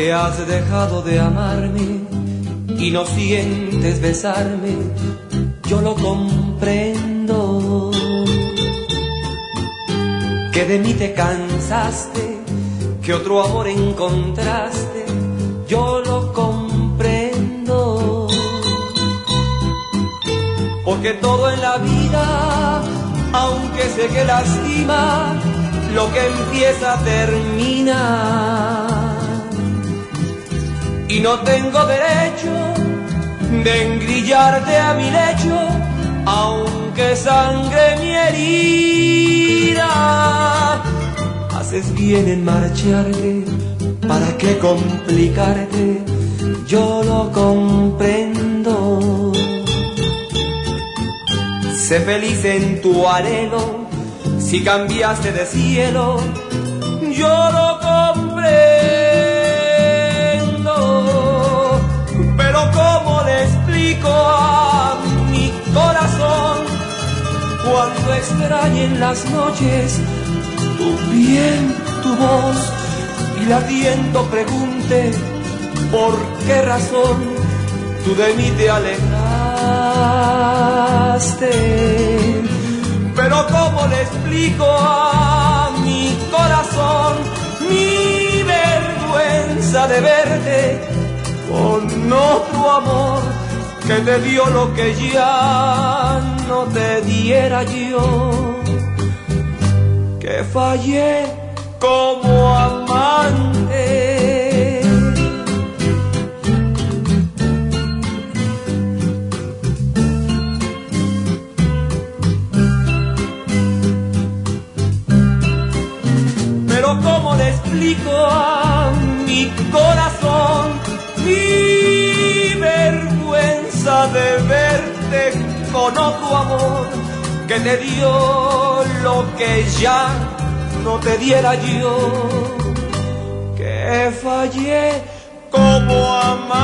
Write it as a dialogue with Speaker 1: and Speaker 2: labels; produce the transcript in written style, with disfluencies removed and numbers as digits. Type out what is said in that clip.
Speaker 1: que has dejado de amarme y no sientes besarme, yo lo comprendo. Que de mí te cansaste, que otro amor encontraste, yo lo comprendo. Porque todo en la vida, aunque sé que lastima, lo que empieza termina. Y no tengo derecho de engrillarte a mi lecho, aunque sangre mi herida. Haces bien en marcharte, ¿para qué complicarte? Yo lo comprendo. Sé feliz en tu anhelo, si cambiaste de cielo, yo lo comprendo. Pero ¿cómo le explico a mi corazón cuando extrañe en las noches tu piel, tu voz, y latiendo pregunte por qué razón tú de mí te alejaste? Pero ¿cómo le explico a mi corazón mi vergüenza de verte con otro amor que te dio lo que ya no te diera yo? Que fallé como amante. Pero ¿cómo le explico a mi corazón mi vergüenza de verte con otro amor que te dio lo que ya no te diera yo? Que fallé como amante.